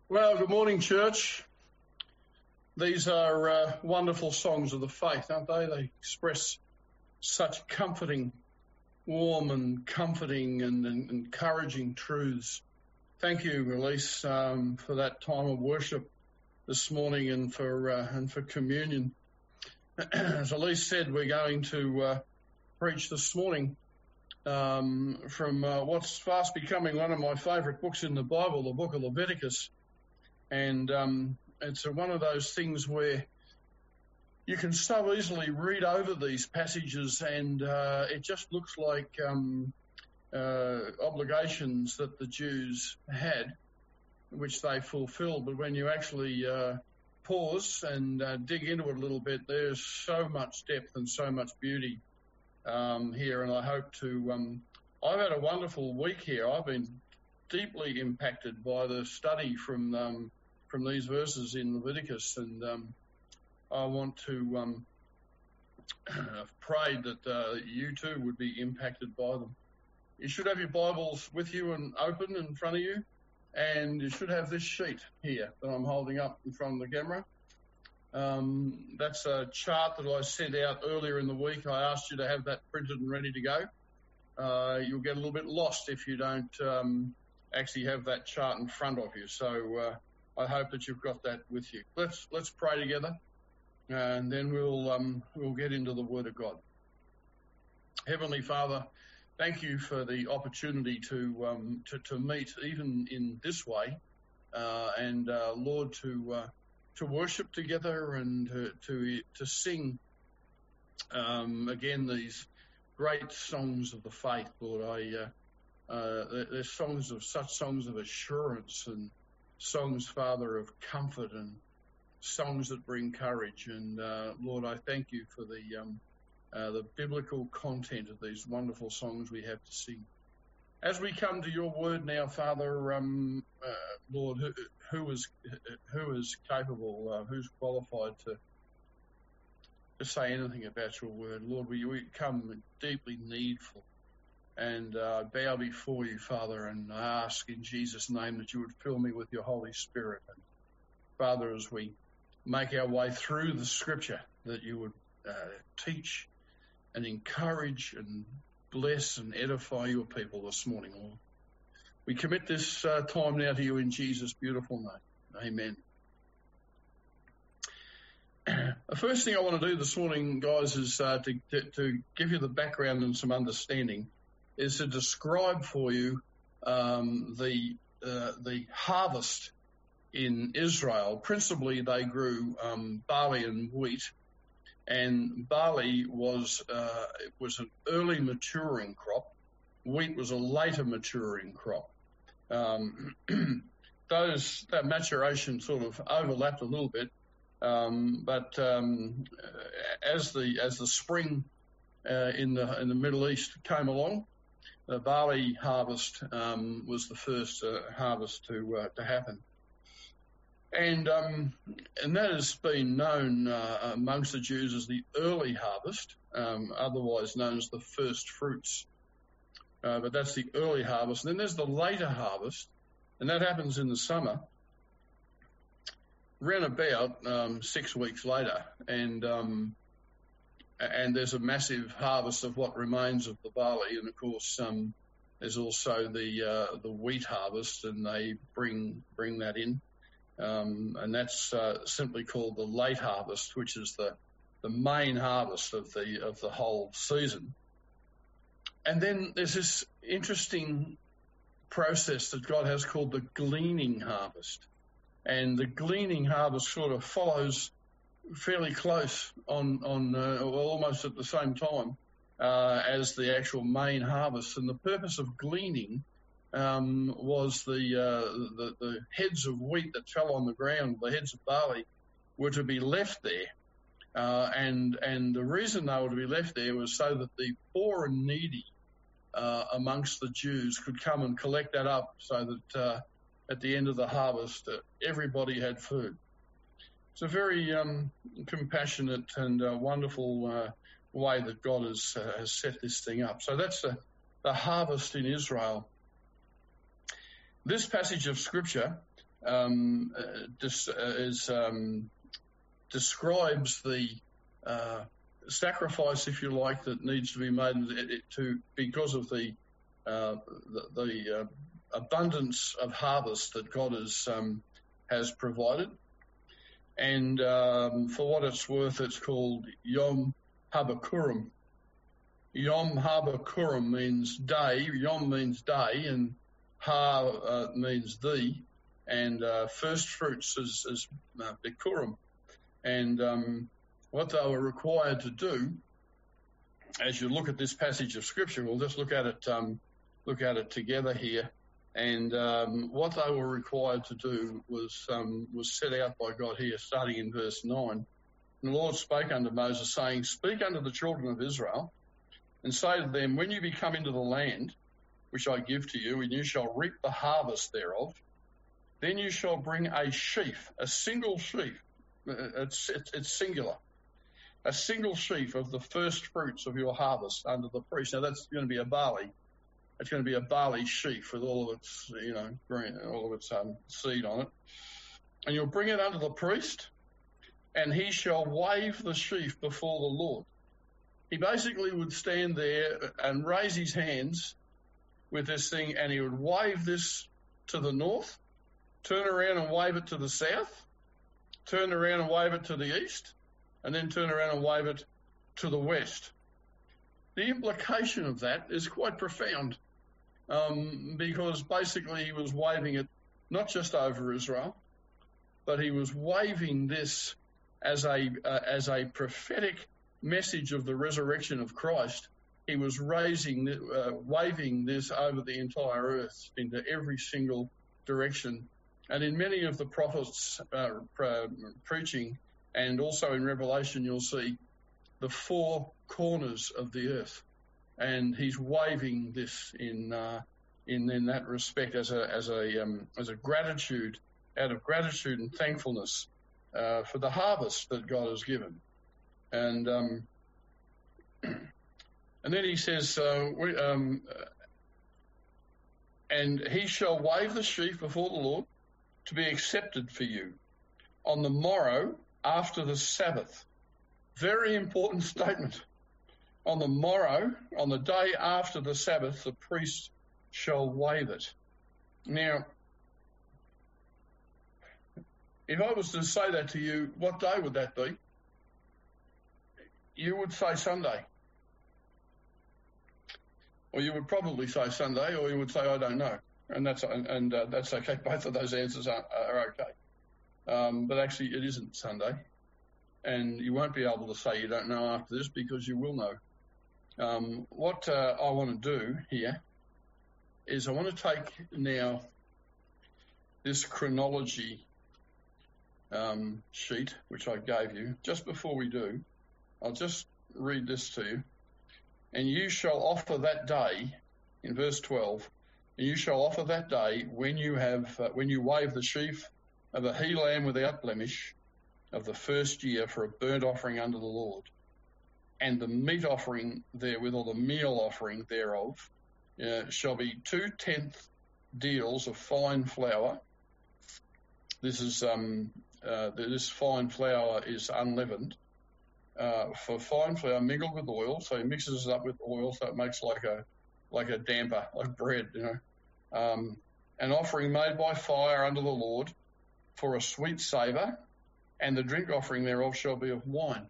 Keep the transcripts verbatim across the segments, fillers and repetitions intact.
Well, good morning, church. These are uh, wonderful songs of the faith, aren't they? They express such comforting, warm and comforting and, and encouraging truths. Thank you, Elise, um, for that time of worship this morning and for uh, and for communion. As Elise said, we're going to uh, preach this morning um, from uh, what's fast becoming one of my favourite books in the Bible, the book of Leviticus. And um, it's a, one of those things where you can so easily read over these passages and uh, it just looks like um, uh, obligations that the Jews had, which they fulfilled. But when you actually uh, pause and uh, dig into it a little bit, there's so much depth and so much beauty um, here. And I hope to... Um, I've had a wonderful week here. I've been deeply impacted by the study from... Um, from these verses in Leviticus, and um, I want to um, pray that uh, you too would be impacted by them. You should have your Bibles with you and open in front of you, and you should have this sheet here that I'm holding up in front of the camera. Um, that's a chart that I sent out earlier in the week. I asked you to have that printed and ready to go. Uh, you'll get a little bit lost if you don't um, actually have that chart in front of you. So uh, I hope that you've got that with you. Let's let's pray together, and then we'll um, we'll get into the Word of God. Heavenly Father, thank you for the opportunity to um, to, to meet even in this way, uh, and uh, Lord, to uh, to worship together and to to, to sing um, again these great songs of the faith, Lord. I uh, uh, there's songs of such songs of assurance and songs, Father, of comfort and songs that bring courage. And uh, Lord, I thank you for the um, uh, the biblical content of these wonderful songs we have to sing. As we come to your word now, Father, um, uh, Lord, who, who is who is capable, uh, who's qualified to to say anything about your word? Lord, we, we come deeply needful. And uh, bow before you, Father, and I ask in Jesus' name that you would fill me with your Holy Spirit. And Father, as we make our way through the Scripture, that you would uh, teach and encourage and bless and edify your people this morning, Lord. We commit this uh, time now to you in Jesus' beautiful name. Amen. The first thing I want to do this morning, guys, is uh, to, to, to give you the background and some understanding, is to describe for you um, the uh, the harvest in Israel. Principally, they grew um, barley and wheat, and barley was uh, it was an early maturing crop. Wheat was a later maturing crop. Um, those that maturation sort of overlapped a little bit, um, but um, as the as the spring uh, in the in the Middle East came along, the barley harvest um, was the first uh, harvest to uh, to happen, and um, and that has been known uh, amongst the Jews as the early harvest, um, otherwise known as the first fruits. Uh, but that's the early harvest. And then there's the later harvest, and that happens in the summer, round about um, six weeks later, and um, And there's a massive harvest of what remains of the barley, and of course, um, there's also the uh, the wheat harvest, and they bring bring that in, um, and that's uh, simply called the late harvest, which is the the main harvest of the of the whole season. And then there's this interesting process that God has called the gleaning harvest, and the gleaning harvest sort of follows fairly close on, on uh, almost at the same time uh, as the actual main harvest. And the purpose of gleaning um, was the, uh, the the heads of wheat that fell on the ground, the heads of barley, were to be left there. Uh, and and the reason they were to be left there was so that the poor and needy uh, amongst the Jews could come and collect that up, so that uh, at the end of the harvest, uh, everybody had food. It's a very um, compassionate and uh, wonderful uh, way that God has, uh, has set this thing up. So that's the, the harvest in Israel. This passage of Scripture um, uh, dis, uh, is um, describes the uh, sacrifice, if you like, that needs to be made to because of the uh, the, the uh, abundance of harvest that God has um, has provided. And um, for what it's worth, it's called Yom HaBikurim. Yom HaBikurim means day. Yom means day, and Ha uh, means the, and uh, first fruits is, is uh, Bikurim. And um, what they were required to do, as you look at this passage of Scripture, we'll just look at it, um, look at it together here. And um, what they were required to do was um, was set out by God here, starting in verse nine. And the Lord spake unto Moses, saying, Speak unto the children of Israel, and say to them, When you be come into the land which I give to you, and you shall reap the harvest thereof, then you shall bring a sheaf, a single sheaf, it's, it's, it's singular, a single sheaf of the first fruits of your harvest unto the priest. Now that's going to be a barley. It's going to be a barley sheaf with all of its, you know, green, all of its um, seed on it. And you'll bring it unto the priest, and he shall wave the sheaf before the Lord. He basically would stand there and raise his hands with this thing, and he would wave this to the north, turn around and wave it to the south, turn around and wave it to the east, and then turn around and wave it to the west. The implication of that is quite profound. Um, because basically he was waving it not just over Israel, but he was waving this as a uh, as a prophetic message of the resurrection of Christ. He was raising, uh, waving this over the entire earth into every single direction. And in many of the prophets' uh, pre- preaching, and also in Revelation, you'll see the four corners of the earth. And he's waving this in uh, in in that respect as a as a um, as a gratitude, out of gratitude and thankfulness uh, for the harvest that God has given, and um, and then he says, uh, we, um, and he shall wave the sheaf before the Lord to be accepted for you on the morrow after the Sabbath. Very important statement. On the morrow, on the day after the Sabbath, the priest shall wave it. Now, if I was to say that to you, what day would that be? You would say Sunday. Or you would probably say Sunday, or you would say, I don't know. And that's and, and uh, that's okay. Both of those answers are, are okay. Um, but actually, it isn't Sunday. And you won't be able to say you don't know after this, because you will know. Um, what uh, I want to do here is I want to take now this chronology um, sheet, which I gave you. Just before we do, I'll just read this to you. And you shall offer that day, in verse twelve, and you shall offer that day when you have, uh, when you wave the sheaf of a he lamb without blemish of the first year for a burnt offering unto the Lord. And the meat offering therewith, or the meal offering thereof, uh, shall be two-tenth deals of fine flour. This is um, uh, this fine flour is unleavened. Uh, for fine flour mingled with oil, so he mixes it up with oil, so it makes like a like a damper, like bread, you know. Um, an offering made by fire unto the Lord for a sweet savour, and the drink offering thereof shall be of wine.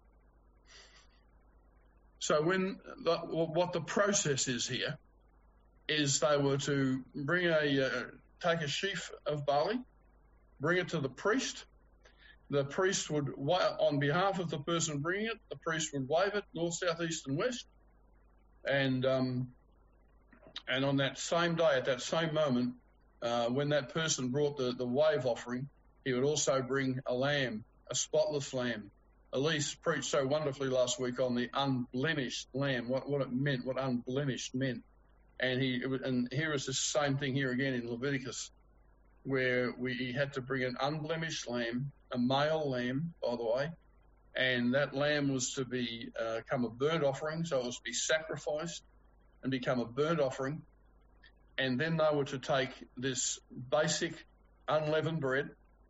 So when the, what the process is here is they were to bring a uh, take a sheaf of barley, bring it to the priest. The priest would, on behalf of the person bringing it, the priest would wave it north, south, east, and west. And um, and on that same day, at that same moment, uh, when that person brought the, the wave offering, he would also bring a lamb, a spotless lamb. Elise preached so wonderfully last week on the unblemished lamb, what, what it meant, what unblemished meant. And he and here is the same thing here again in Leviticus, where we had to bring an unblemished lamb, a male lamb, by the way, and that lamb was to be uh, become a burnt offering, so it was to be sacrificed and become a burnt offering. And then they were to take this basic unleavened bread,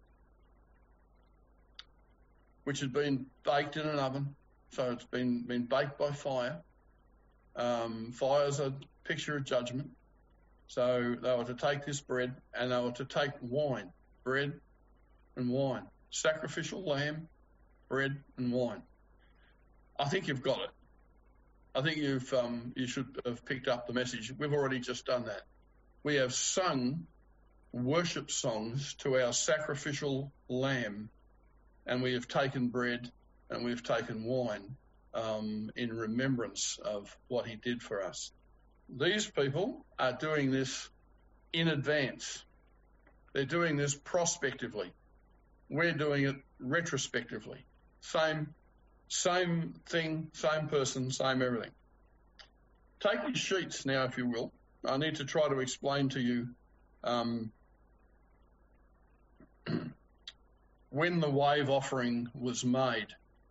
which had been baked in an oven. So it's been, been baked by fire. Um, fire is a picture of judgment. So they were to take this bread and they were to take wine, bread and wine, sacrificial lamb, bread and wine. I think you've got it. I think you've um, you should have picked up the message. We've already just done that. We have sung worship songs to our sacrificial lamb, and we have taken bread and we've taken wine um, in remembrance of what he did for us. These people are doing this in advance. They're doing this prospectively. We're doing it retrospectively. Same, same thing, same person, same everything. Take these sheets now, if you will. I need to try to explain to you um, when the wave offering was made.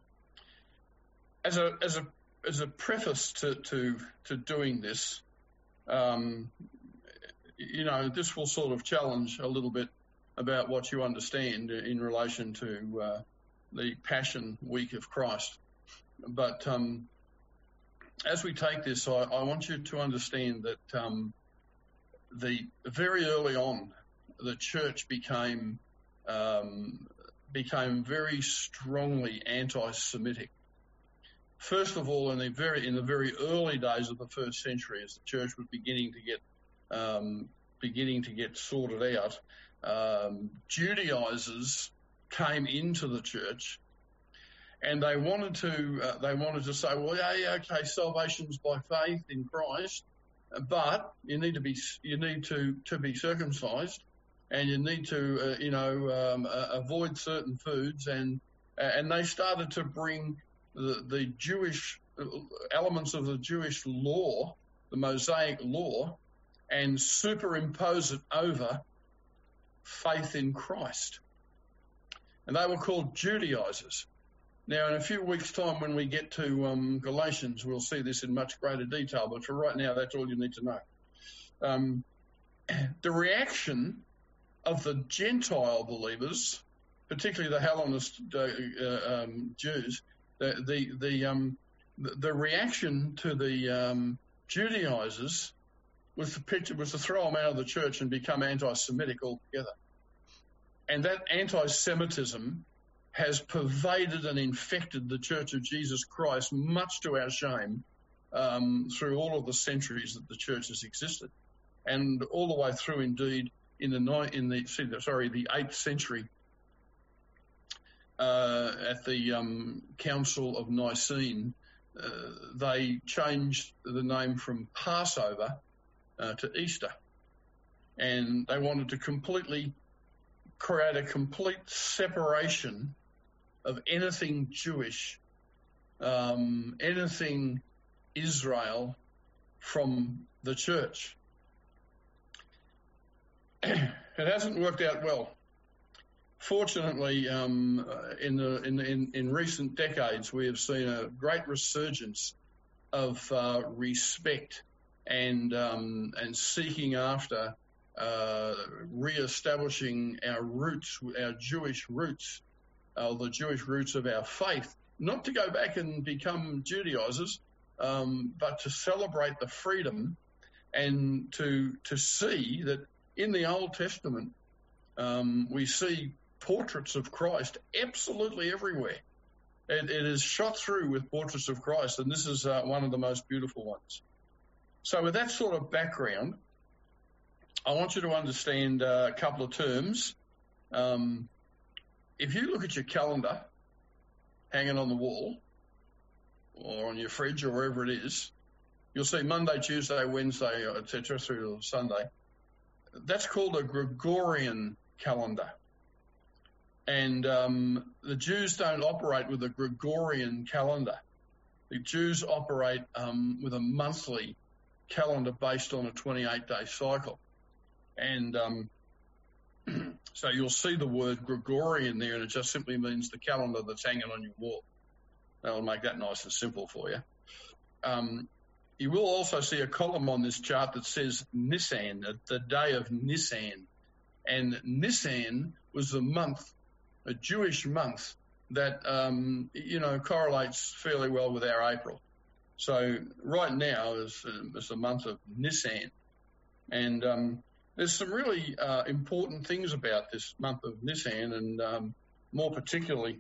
As a as a as a preface to to, to doing this, um, you know, this will sort of challenge a little bit about what you understand in relation to uh, the Passion Week of Christ. But um, as we take this, I, I want you to understand that um, the very early on, the church became um, became very strongly anti-Semitic. First of all, in the very in the very early days of the first century, as the church was beginning to get um, beginning to get sorted out, um, Judaizers came into the church, and they wanted to uh, they wanted to say, well, yeah, yeah, okay, salvation's by faith in Christ, but you need to be you need to to be circumcised, and you need to uh, you know um, uh, avoid certain foods, and and they started to bring the the Jewish elements of the Jewish law, the Mosaic law, and superimpose it over faith in Christ. And they were called Judaizers. Now, in a few weeks' time, when we get to um, Galatians, we'll see this in much greater detail, but for right now, that's all you need to know. Um, the reaction of the Gentile believers, particularly the Hellenist uh, uh, um, Jews, the the the, um, the the reaction to the um, Judaizers was to picture was to throw them out of the church and become anti-Semitic altogether. And that anti-Semitism has pervaded and infected the Church of Jesus Christ, much to our shame, um, through all of the centuries that the church has existed, and all the way through, indeed, in the in the sorry the eighth century, uh, at the um, Council of Nicene, uh, they changed the name from Passover uh, to Easter, and they wanted to completely create a complete separation of anything Jewish, um, anything Israel from the church. It hasn't worked out well. Fortunately, um, in, the, in, in, in recent decades, we have seen a great resurgence of uh, respect and um, and seeking after uh, re-establishing our roots, our Jewish roots, uh, the Jewish roots of our faith, not to go back and become Judaizers, um, but to celebrate the freedom and to to see that in the Old Testament um, we see portraits of Christ absolutely everywhere. It, it is shot through with portraits of Christ, and this is uh, one of the most beautiful ones. So with that sort of background, I want you to understand uh, a couple of terms. Um, if you look at your calendar hanging on the wall or on your fridge or wherever it is, you'll see Monday, Tuesday, Wednesday, et cetera, through to Sunday. That's called a Gregorian calendar. And um, the Jews don't operate with a Gregorian calendar. The Jews operate um, with a monthly calendar based on a twenty-eight day cycle. And um, so you'll see the word Gregorian there, and it just simply means the calendar that's hanging on your wall. That'll make that nice and simple for you. Um, you will also see a column on this chart that says Nisan, the day of Nisan. And Nisan was the month, a Jewish month, that, um, you know, correlates fairly well with our April. So right now is, uh, is the month of Nisan. And um, there's some really uh, important things about this month of Nisan, and um, more particularly,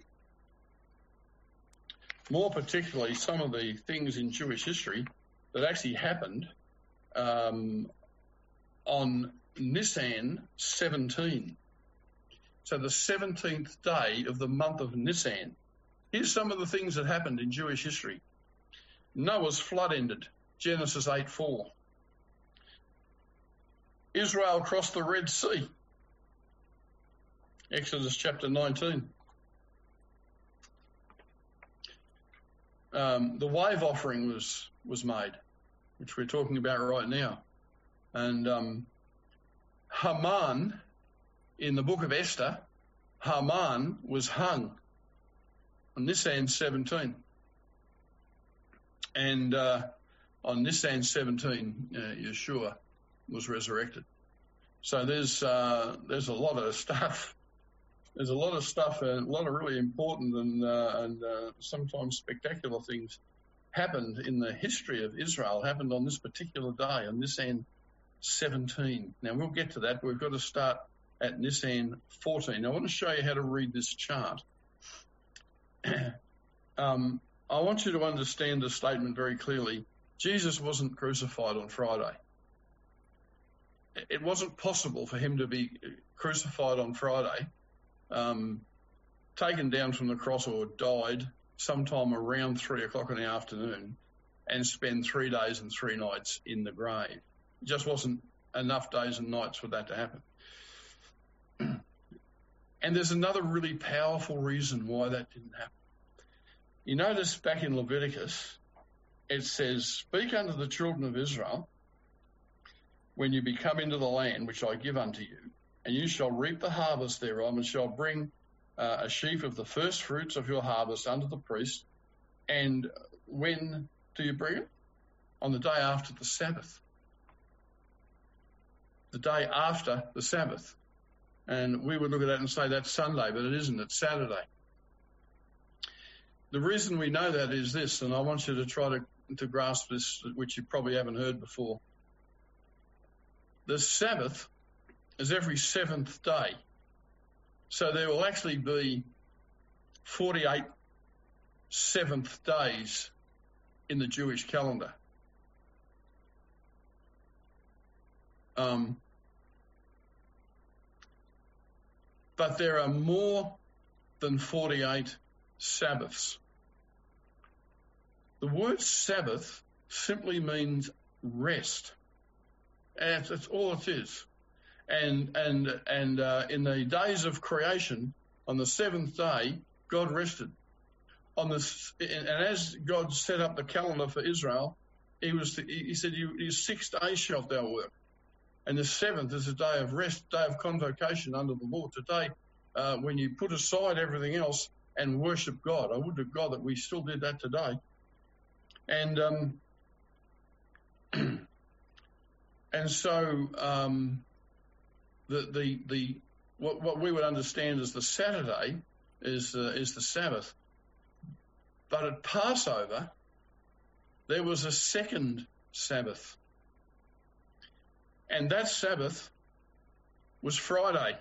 more particularly some of the things in Jewish history that actually happened um, on Nisan seventeen. So the seventeenth day of the month of Nisan. Here's some of the things that happened in Jewish history. Noah's flood ended, Genesis eight four. Israel crossed the Red Sea, Exodus chapter nineteen. Um, the wave offering was, was made, which we're talking about right now. And um, Haman, in the book of Esther, Haman was hung on Nisan seventeen. And uh, on Nisan seventeen, uh, Yeshua was resurrected. So there's uh, there's a lot of stuff. There's a lot of stuff, and a lot of really important and uh, and uh, sometimes spectacular things happened in the history of Israel. Happened on this particular day, on Nisan seventeen. Now we'll get to that. But we've got to start at Nisan fourteen. I want to show you how to read this chart. um, I want you to understand the statement very clearly. Jesus wasn't crucified on Friday. It wasn't possible for him to be crucified on Friday, um, taken down from the cross or died sometime around three o'clock in the afternoon and spend three days and three nights in the grave. It just wasn't enough days and nights for that to happen. And there's another really powerful reason why that didn't happen. You notice back in Leviticus, it says, "Speak unto the children of Israel when you be come into the land which I give unto you, and you shall reap the harvest thereof, and shall bring uh, a sheaf of the first fruits of your harvest unto the priest." And when do you bring it? On the day after the Sabbath. The day after the Sabbath. And we would look at that and say that's Sunday, but it isn't, it's Saturday. The reason we know that is this, and I want you to try to, to grasp this, which you probably haven't heard before. The Sabbath is every seventh day. So there will actually be forty-eight seventh days in the Jewish calendar. Um, but there are more than forty-eight Sabbaths. The word Sabbath simply means rest. And that's all it is. And and and uh, in the days of creation, on the seventh day, God rested. On the and as God set up the calendar for Israel, He was He said, "You six days shalt thou work, and the seventh is a day of rest, day of convocation under the Lord." Today, uh, when you put aside everything else and worship God, I would to God that we still did that today. And um, and so um, the the the what what we would understand as the Saturday is uh, is the Sabbath. But at Passover, there was a second Sabbath, and that Sabbath was Friday,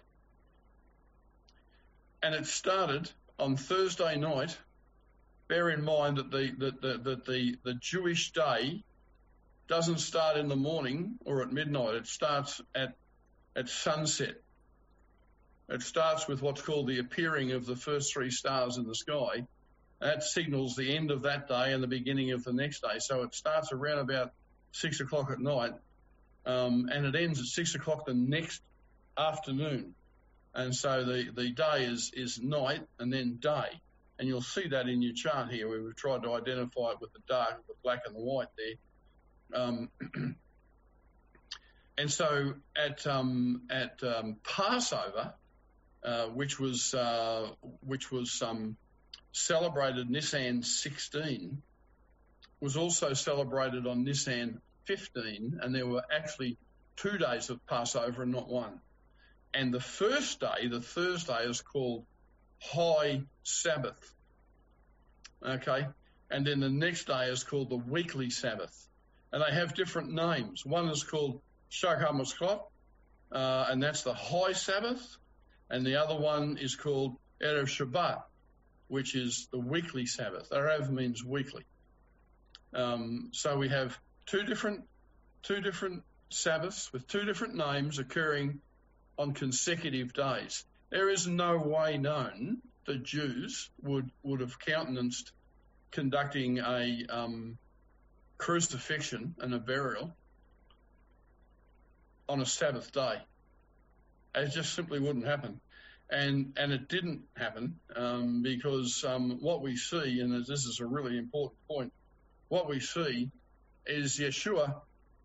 and it started on Thursday night. Bear in mind that the that the, that the, the Jewish day doesn't start in the morning or at midnight. It starts at at sunset. It starts with what's called the appearing of the first three stars in the sky. That signals the end of that day and the beginning of the next day. So it starts around about six o'clock at night, um, and it ends at six o'clock the next afternoon. And so the, the day is, is night and then day. And you'll see that in your chart here where we've tried to identify it with the dark, the black and the white there. Um, and so at um, at um, Passover, uh, which was uh, which was um, celebrated Nisan sixteen, was also celebrated on Nisan fifteen, and there were actually two days of Passover and not one. And the first day, the Thursday, is called High Sabbath. Okay? And then the next day is called the Weekly Sabbath. And they have different names. One is called Shag HaMatzot, uh, and that's the High Sabbath. And the other one is called Erev Shabbat, which is the Weekly Sabbath. Erev means weekly. Um, so we have two different, two different Sabbaths with two different names occurring on consecutive days. There is no way known that Jews would, would have countenanced conducting a um, crucifixion and a burial on a Sabbath day. It just simply wouldn't happen. And and it didn't happen um, because um, what we see, and this is a really important point, what we see is Yeshua,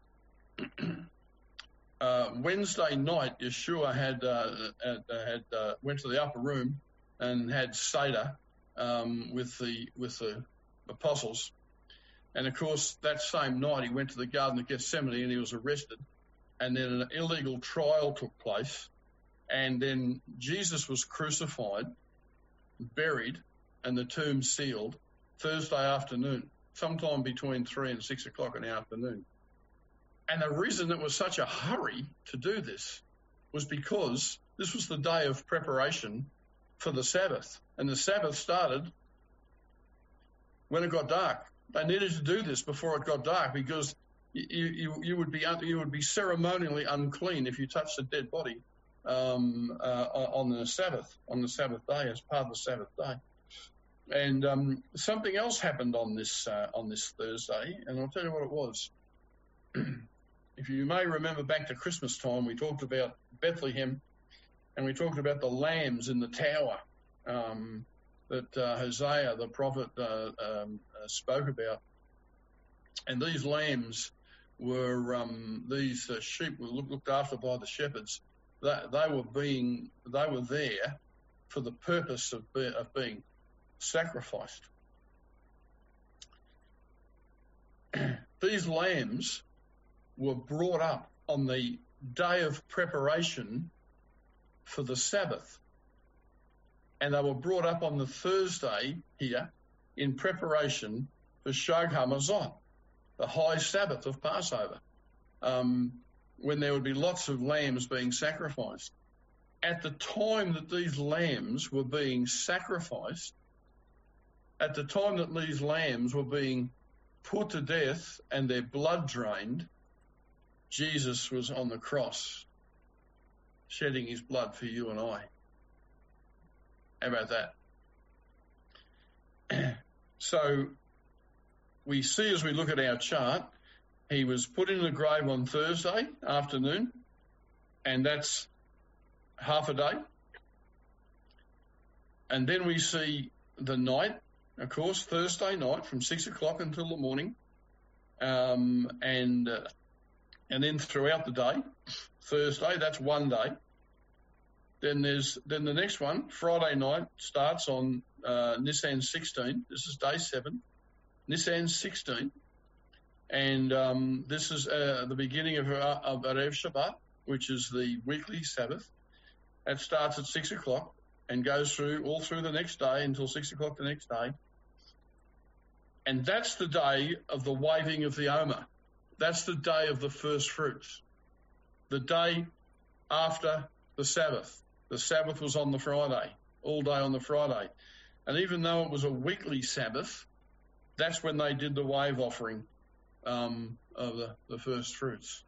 uh, Wednesday night, Yeshua had, uh, had, had uh, went to the upper room and had Seder um, with the with the apostles. And of course, that same night he went to the Garden of Gethsemane and he was arrested. And then an illegal trial took place. And then Jesus was crucified, buried, and the tomb sealed Thursday afternoon, sometime between three and six o'clock in the afternoon. And the reason it was such a hurry to do this was because this was the day of preparation for the Sabbath. And the Sabbath started when it got dark. They needed to do this before it got dark because you, you, you would be you would be ceremonially unclean if you touched a dead body um, uh, on the Sabbath, on the Sabbath day, as part of the Sabbath day. And um, something else happened on this uh, on this Thursday, and I'll tell you what it was. If you may remember back to Christmas time, we talked about Bethlehem, and we talked about the lambs in the tower um, that uh, Hosea, the prophet, uh, um, uh, spoke about. And these lambs were, um, these uh, sheep were looked after by the shepherds. They, they were being, they were there for the purpose of, be, of being sacrificed. These lambs were brought up on the day of preparation for the Sabbath. And they were brought up on the Thursday here in preparation for Shag HaMatzot, the high Sabbath of Passover, um, when there would be lots of lambs being sacrificed. At the time that these lambs were being sacrificed, at the time that these lambs were being put to death and their blood drained, Jesus was on the cross, shedding his blood for you and I. How about that? So we see as we look at our chart, he was put in the grave on Thursday afternoon, and that's half a day. And then we see the night, of course, Thursday night from six o'clock until the morning, um, and uh, and then throughout the day, Thursday, that's one day. Then there's then the next one, Friday night, starts on uh, Nisan sixteen. This is day seven, Nisan sixteen, and um, this is uh, the beginning of, uh, of Erev Shabbat, which is the weekly Sabbath. It starts at six o'clock and goes through all through the next day until six o'clock the next day. And that's the day of the waving of the Omer. That's the day of the first fruits, the day after the Sabbath. The Sabbath was on the Friday, all day on the Friday. And even though it was a weekly Sabbath, that's when they did the wave offering um, of the, the first fruits.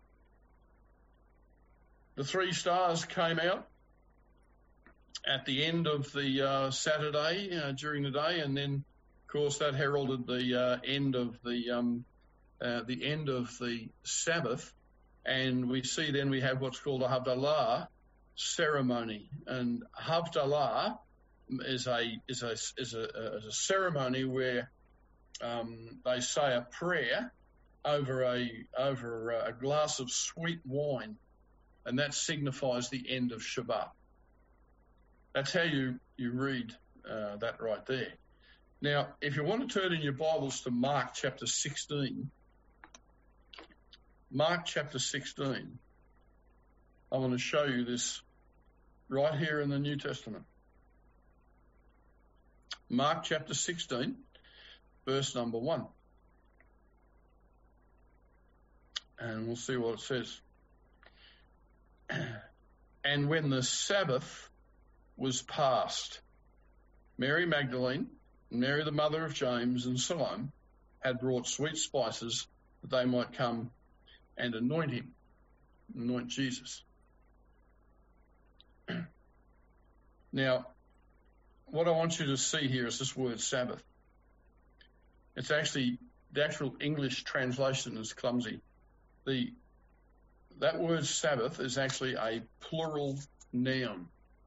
The three stars came out at the end of the uh, Saturday uh, during the day, and then, of course, that heralded the uh, end of the um, uh, the end of the Sabbath. And we see then we have what's called a Havdalah ceremony, and Havdalah is a is a is a, is a ceremony where um, they say a prayer over a over a glass of sweet wine, and that signifies the end of Shabbat. That's how you you read uh, that right there. Now, if you want to turn in your Bibles to Mark chapter sixteen, Mark chapter sixteen, I want to show you this right here in the New Testament. Mark chapter sixteen, verse number one. And we'll see what it says. And when the Sabbath was past, Mary Magdalene, Mary the mother of James, and Salome had brought sweet spices that they might come and anoint him, anoint Jesus. Now, what I want you to see here is this word Sabbath. It's actually, the actual English translation is clumsy. The That word Sabbath is actually a plural noun.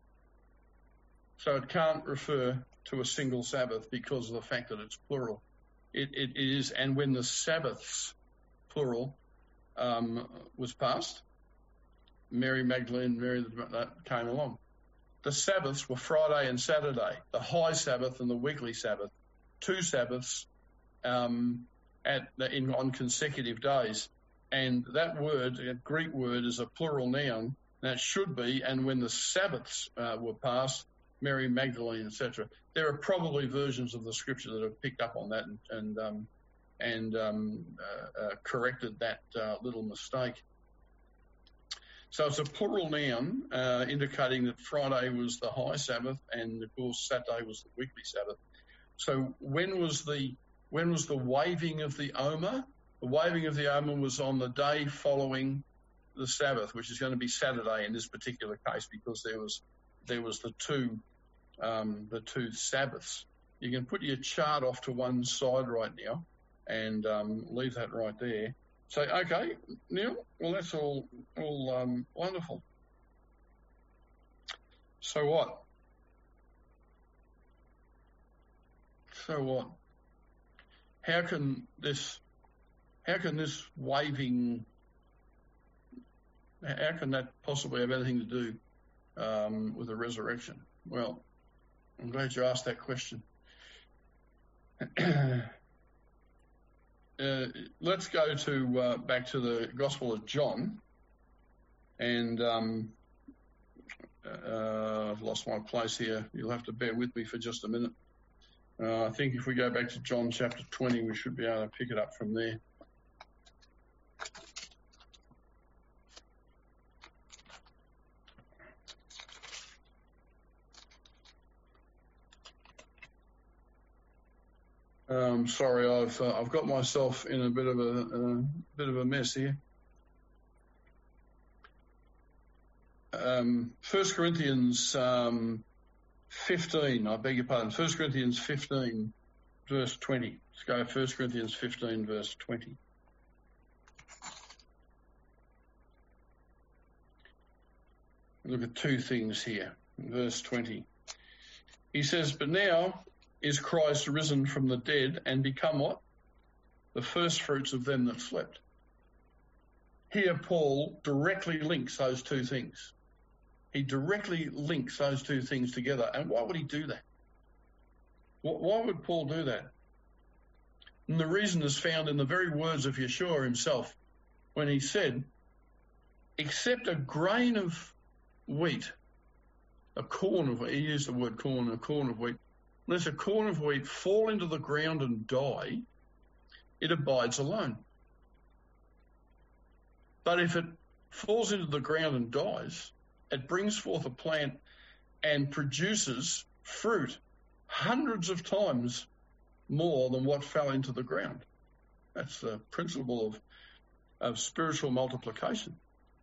So it can't refer to a single Sabbath because of the fact that it's plural. It, it, it is, and when the Sabbaths, plural, um, was passed, Mary Magdalene, Mary that came along. The Sabbaths were Friday and Saturday, the high Sabbath and the weekly Sabbath, two Sabbaths um, at in on consecutive days. And that word, that Greek word, is a plural noun. That should be, and when the Sabbaths uh, were passed, Mary Magdalene, et cetera. There are probably versions of the scripture that have picked up on that and and um, and um, uh, uh, corrected that uh, little mistake. So it's a plural noun uh, indicating that Friday was the high Sabbath, and of course Saturday was the weekly Sabbath. So when was the when was the waving of the Omer? The waving of the Omer was on the day following the Sabbath, which is going to be Saturday in this particular case, because there was there was the two um, the two Sabbaths. You can put your chart off to one side right now and um, leave that right there. Say, okay, Neil, well, that's all all um, wonderful. So what? So what? How can this? How can this waving? How can that possibly have anything to do um, with the resurrection? Well, I'm glad you asked that question. Uh, let's go to uh, back to the Gospel of John, and um, uh, I've lost my place here. You'll have to bear with me for just a minute. Uh, I think if we go back to John chapter twenty, we should be able to pick it up from there. Um, sorry, I've uh, I've got myself in a bit of a, a bit of a mess here. Um, First Corinthians um, fifteen. I beg your pardon. First Corinthians fifteen, verse twenty. Let's go. First Corinthians fifteen, verse twenty. Look at two things here. Verse twenty. He says, "But now is Christ risen from the dead and become what? The first fruits of them that slept." Here Paul directly links those two things. He directly links those two things together. And why would he do that? Why would Paul do that? And the reason is found in the very words of Yeshua himself when he said, "Except a grain of wheat, a corn of wheat," he used the word corn, a corn of wheat, "unless a corn of wheat fall into the ground and die, it abides alone. But if it falls into the ground and dies, it brings forth a plant and produces fruit hundreds of times more than what fell into the ground." That's the principle of, of spiritual multiplication.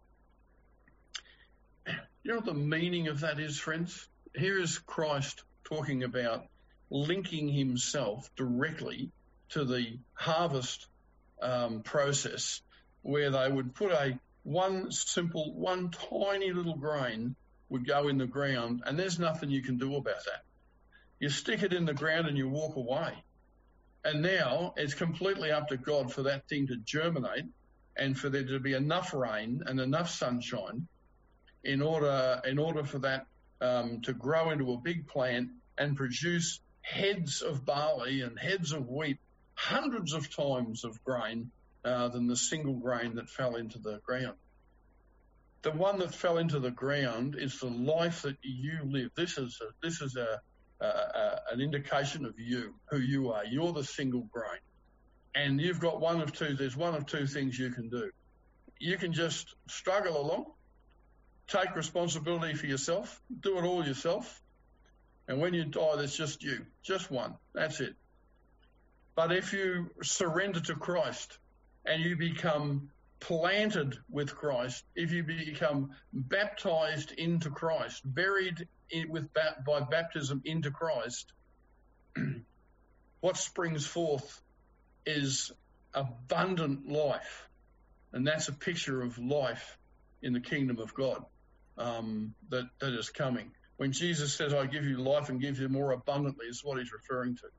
You know what the meaning of that is, friends? Here is Christ talking about linking himself directly to the harvest um, process, where they would put a one simple, one tiny little grain would go in the ground, and there's nothing you can do about that. You stick it in the ground and you walk away. And now it's completely up to God for that thing to germinate and for there to be enough rain and enough sunshine in order in order for that um, to grow into a big plant and produce heads of barley and heads of wheat, hundreds of times of grain uh, than the single grain that fell into the ground. The one that fell into the ground is the life that you live. This is a, this is a, a, a an indication of you, who you are. You're the single grain, and you've got one of two. There's one of two things you can do. You can just struggle along, take responsibility for yourself, do it all yourself, and when you die, there's just you, just one. That's it. But if you surrender to Christ and you become planted with Christ, if you become baptized into Christ, buried in, with by baptism into Christ, what springs forth is abundant life, and that's a picture of life in the kingdom of God um, that that is coming. When Jesus says, "I give you life and give you more abundantly," is what he's referring to.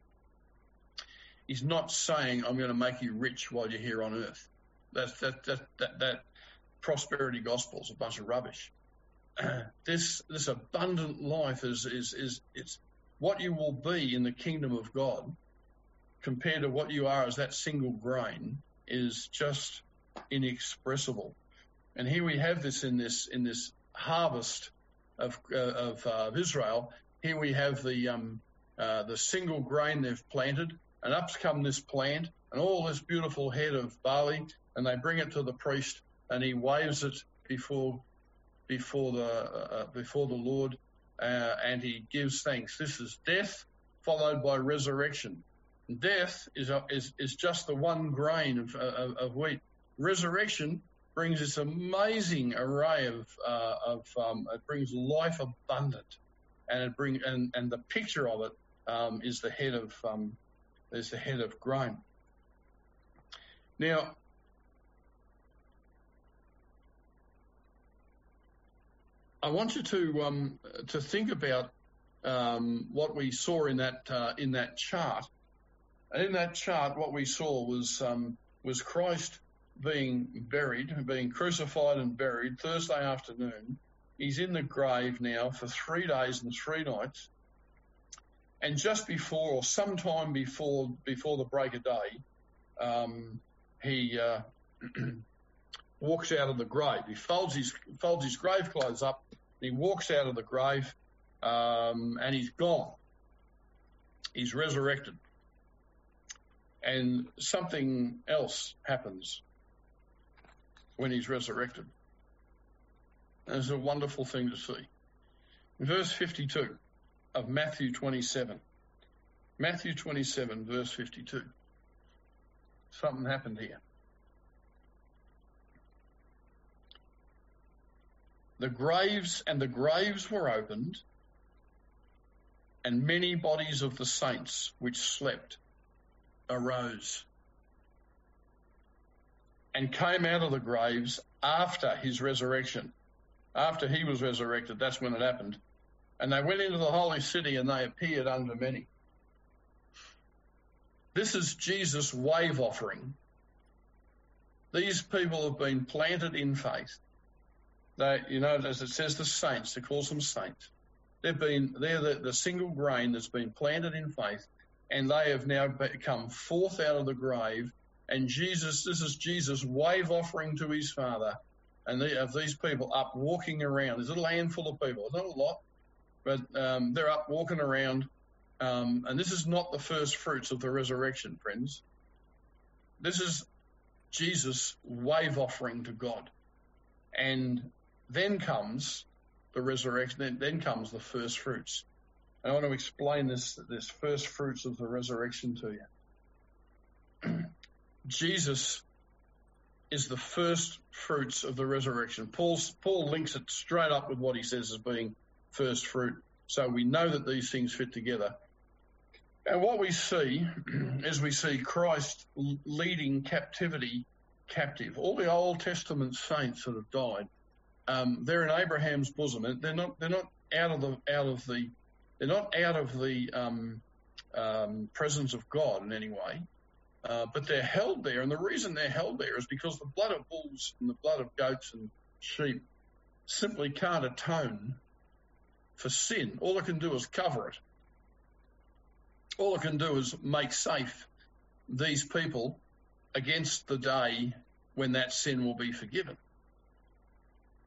He's not saying, "I'm going to make you rich while you're here on earth." That that that that, that prosperity gospel is a bunch of rubbish. this this abundant life is is is it's what you will be in the kingdom of God compared to what you are as that single grain is just inexpressible. And here we have this in this in this harvest of uh, of, uh, of Israel. Here we have the um uh, the single grain they've planted, and up's come this plant and all this beautiful head of barley. And they bring it to the priest, and he waves it before before the uh, before the Lord, uh, and he gives thanks. This is death followed by resurrection. Death is a, is is just the one grain of, of of wheat. Resurrection brings this amazing array of uh, of um, it brings life abundant, and it bring and and the picture of it um, is the head of um, is the head of grain. Now, I want you to um, to think about um, what we saw in that uh, in that chart. And in that chart, what we saw was um, was Christ being buried, being crucified and buried Thursday afternoon. He's in the grave now for three days and three nights. And just before, or sometime before before the break of day, um, he uh, walks out of the grave. He folds his folds his grave clothes up. He walks out of the grave, um, and he's gone. He's resurrected, and something else happens when he's resurrected. And it's a wonderful thing to see. In verse fifty-two of Matthew twenty-seven, Matthew twenty-seven, verse fifty-two. Something happened here. The graves and the graves were opened, and many bodies of the saints which slept arose and came out of the graves after his resurrection. After he was resurrected, that's when it happened. And they went into the holy city and they appeared unto many. This is Jesus' wave offering. These people have been planted in faith. They, you know, as it says, the saints, it calls them saints. They've been, they're the, the single grain that's been planted in faith, and they have now come forth out of the grave. And Jesus, this is Jesus' wave offering to his Father, and they, of these people up walking around. There's a little handful of people, not a lot, but um, they're up walking around. Um, and this is not the first fruits of the resurrection, friends. This is Jesus' wave offering to God. And then comes the resurrection, then, then comes the first fruits. And I want to explain this, this first fruits of the resurrection to you. Jesus is the first fruits of the resurrection. Paul's, Paul links it straight up with what he says as being first fruit. So we know that these things fit together. And what we see is we see Christ leading captivity captive. All the Old Testament saints that have died, um, they're in Abraham's bosom. They're not. They're not out of the. Out of the. They're not out of the um, um, presence of God in any way, uh, but they're held there. And the reason they're held there is because the blood of bulls and the blood of goats and sheep simply can't atone for sin. All it can do is cover it. All it can do is make safe these people against the day when that sin will be forgiven.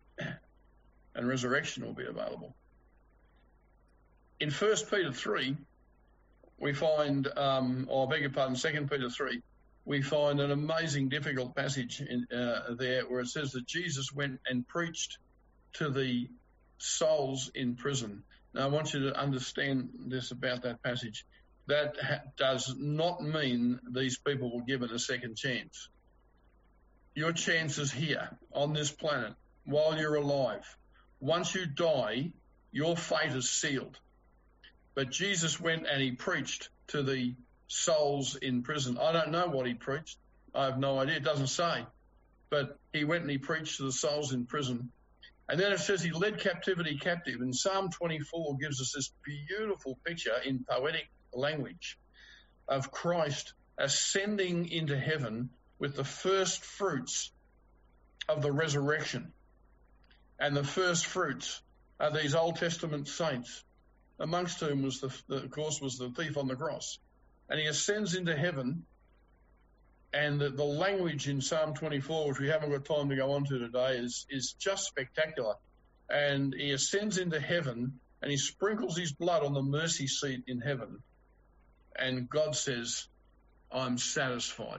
and resurrection will be available. In First Peter three, we find, um, or I beg your pardon, Second Peter three, we find an amazing, difficult passage in, uh, there where it says that Jesus went and preached to the souls in prison. Now, I want you to understand this about that passage. That ha- does not mean these people were given a second chance. Your chance is here on this planet while you're alive. Once you die, your fate is sealed. But Jesus went and he preached to the souls in prison. I don't know what he preached. I have no idea. It doesn't say. But he went and he preached to the souls in prison. And then it says he led captivity captive. And Psalm twenty-four gives us this beautiful picture in poetic language of Christ ascending into heaven with the first fruits of the resurrection. And the first fruits are these Old Testament saints, amongst whom was the, the of course, was the thief on the cross. And he ascends into heaven, and the, the language in Psalm twenty-four, which we haven't got time to go on to today, is, is just spectacular. And he ascends into heaven, and he sprinkles his blood on the mercy seat in heaven. And God says, I'm satisfied.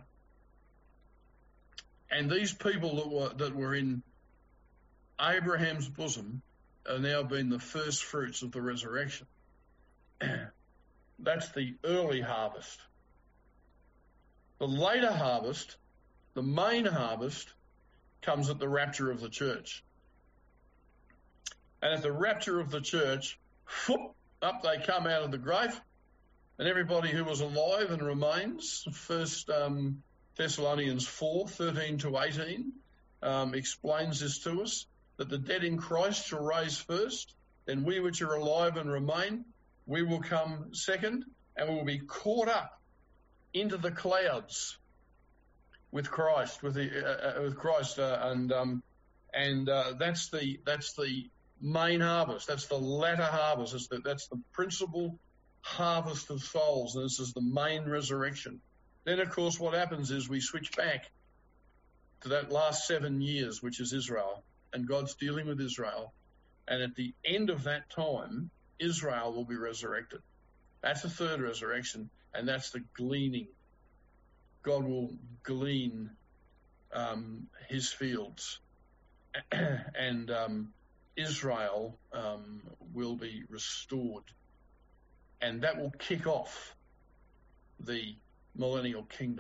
And these people that were, that were in Abraham's bosom are now being the first fruits of the resurrection. That's the early harvest. The later harvest, the main harvest, comes at the rapture of the church. And at the rapture of the church, whoop, up they come out of the grave, and everybody who was alive and remains, First um, Thessalonians four, thirteen to eighteen, um, explains this to us, that the dead in Christ shall rise first, then we which are alive and remain, we will come second, and we will be caught up into the clouds with Christ, with the uh, uh, with Christ, uh, and um, and uh, that's the that's the main harvest. That's the latter harvest. That's the, that's the principal harvest of souls, and this is the main resurrection. Then, of course, what happens is we switch back to that last seven years, which is Israel, and God's dealing with Israel. And at the end of that time, Israel will be resurrected. That's the third resurrection, and that's the gleaning. God will glean um, his fields, and um, Israel um, will be restored. And that will kick off the millennial kingdom.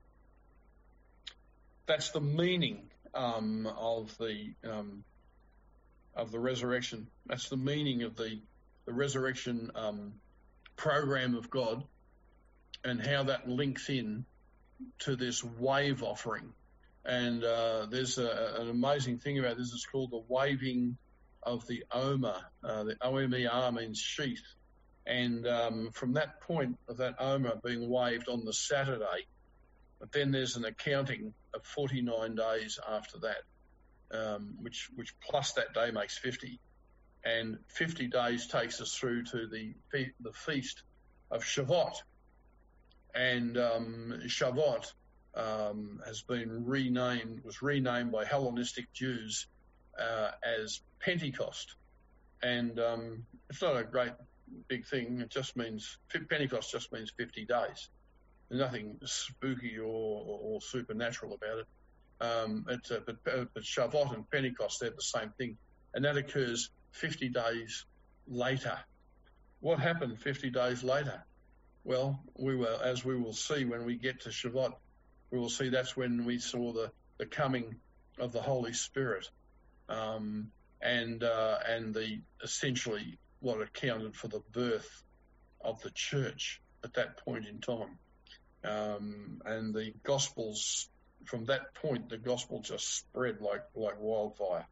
That's the meaning um, of the um, of the resurrection. That's the meaning of the the resurrection um, program of God, and how that links in to this wave offering. And uh, there's a, an amazing thing about this. It's called the waving of the Omer. Uh, the O M E R means sheath. And um, from that point of that Omer being waved on the Saturday, but then there's an accounting of forty-nine days after that, um, which which plus that day makes fifty. And fifty days takes us through to the the feast of Shavuot. And um, Shavuot um, has been renamed, was renamed by Hellenistic Jews uh, as Pentecost. And um, it's not a great big thing. It just means, Pentecost just means fifty days. There's nothing spooky or, or, or supernatural about it. Um, it's, uh, but, uh, but Shavuot and Pentecost, they're the same thing. And that occurs fifty days later. What happened fifty days later? Well, we will, as we will see when we get to Shavuot, we will see that's when we saw the, the coming of the Holy Spirit, um, and uh, and the essentially what accounted for the birth of the church at that point in time. Um, and the Gospels, from that point, the Gospel just spread like, like wildfire.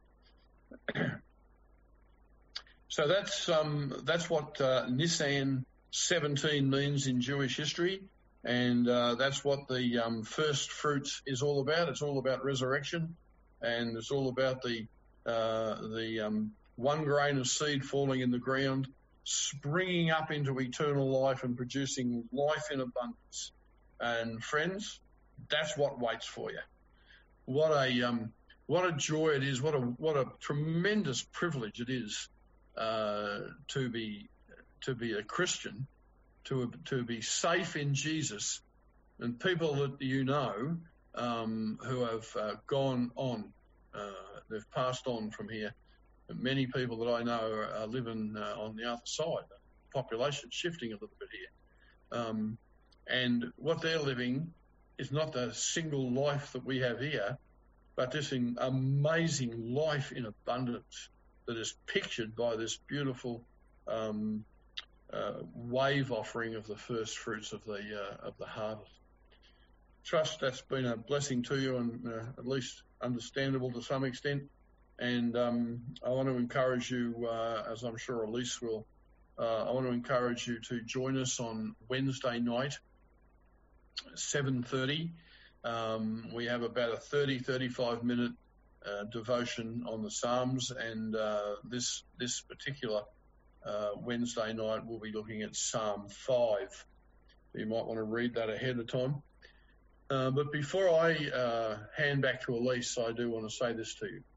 So that's um, that's what uh, Nisan seventeen means in Jewish history, and uh, that's what the um, first fruits is all about. It's all about resurrection, and it's all about the uh, the um, one grain of seed falling in the ground, springing up into eternal life and producing life in abundance. And friends, that's what waits for you. What a um, what a joy it is, what a what a tremendous privilege it is uh, to be to be a Christian, to to be safe in Jesus, and people that you know um, who have uh, gone on, uh, they've passed on from here. Many people that I know are, are living uh, on the other side. The population shifting a little bit here, um, and what they're living is not the single life that we have here, but this amazing life in abundance that is pictured by this beautiful um, uh, wave offering of the first fruits of the uh, of the harvest. Trust that's been a blessing to you, and uh, at least understandable to some extent. And um, I want to encourage you, uh, as I'm sure Elise will, uh, I want to encourage you to join us on Wednesday night, seven thirty. Um, we have about a thirty, thirty-five minute uh, devotion on the Psalms, and uh, this this particular uh, Wednesday night we'll be looking at Psalm five. You might want to read that ahead of time. Uh, but before I uh, hand back to Elise, I do want to say this to you.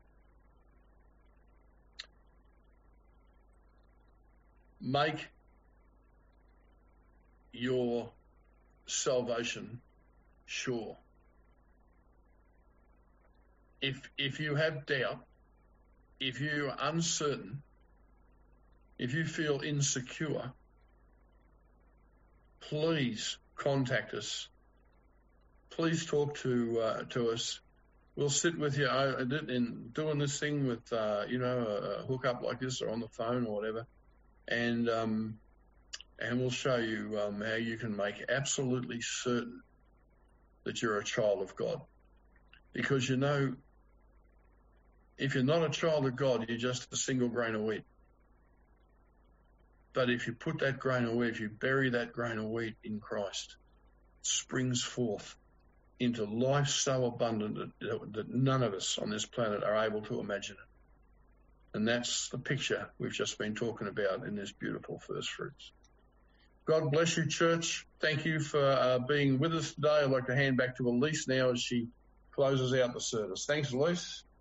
Make your salvation sure. If if you have doubt, if you're uncertain, if you feel insecure, please contact us. Please talk to uh, to us. We'll sit with you uh, in doing this thing with uh, you know a hookup like this, or on the phone or whatever, and um, and we'll show you um, how you can make absolutely certain that you're a child of God. Because you know, if you're not a child of God, you're just a single grain of wheat. But if you put that grain of wheat, if you bury that grain of wheat in Christ, it springs forth into life so abundant that, that none of us on this planet are able to imagine it. And that's the picture we've just been talking about in this beautiful first fruits. God bless you, church. Thank you for uh, being with us today. I'd like to hand back to Elise now as she closes out the service. Thanks, Elise.